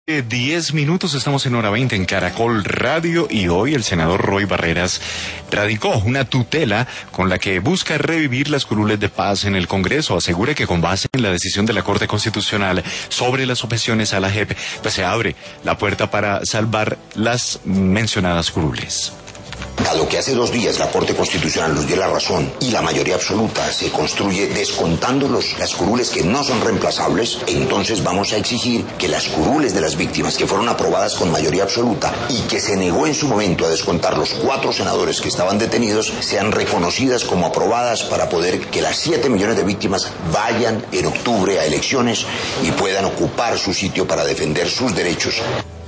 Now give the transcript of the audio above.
10 minutos, estamos en hora 20 en Caracol Radio y hoy el senador Roy Barreras radicó una tutela con la que busca revivir las curules de paz en el Congreso. Asegura que con base en la decisión de la Corte Constitucional sobre las objeciones a la JEP, pues se abre la puerta para salvar las mencionadas curules. Dado que hace 2 días la Corte Constitucional nos dio la razón y la mayoría absoluta se construye descontando las curules que no son reemplazables, entonces vamos a exigir que las curules de las víctimas que fueron aprobadas con mayoría absoluta y que se negó en su momento a descontar los 4 senadores que estaban detenidos sean reconocidas como aprobadas para poder que las 7 millones de víctimas vayan en octubre a elecciones y puedan ocupar su sitio para defender sus derechos.